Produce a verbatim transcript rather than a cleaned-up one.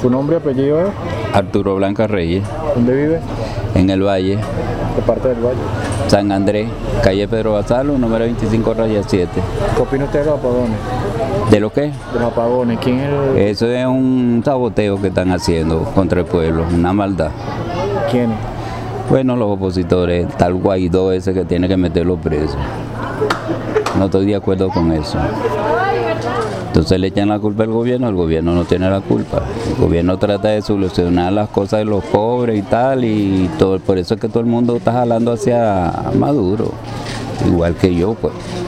¿Su nombre y apellido es? Arturo Blanca Reyes. ¿Dónde vive? En el Valle. ¿Qué parte del Valle? San Andrés, calle Pedro Basalo, número veinticinco, raya siete. ¿Qué opina usted de los apagones? ¿De lo qué? De los apagones. ¿Quién es el...? Eso es un saboteo que están haciendo contra el pueblo, una maldad. ¿Quiénes? Bueno, los opositores, tal Guaidó ese que tiene que meterlo preso. No estoy de acuerdo con eso. Entonces le echan la culpa al gobierno, el gobierno no tiene la culpa. El gobierno trata de solucionar las cosas de los pobres y tal, y todo, por eso es que todo el mundo está jalando hacia Maduro, igual que yo, pues.